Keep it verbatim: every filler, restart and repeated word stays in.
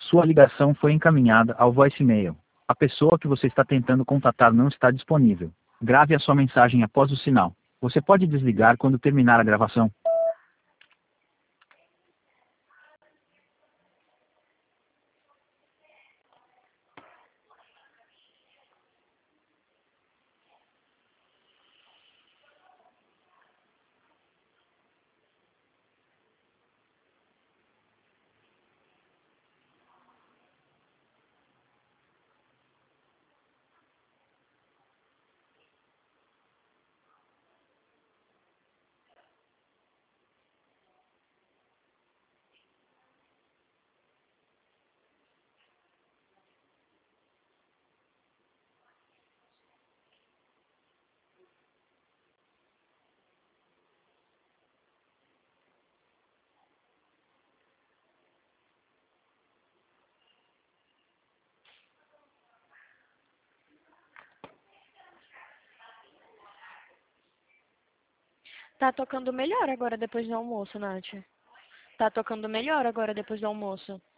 Sua ligação foi encaminhada ao voicemail. A pessoa que você está tentando contatar não está disponível. Grave a sua mensagem após o sinal. Você pode desligar quando terminar a gravação. Tá tocando melhor agora depois do almoço, Nath. Tá tocando melhor agora depois do almoço.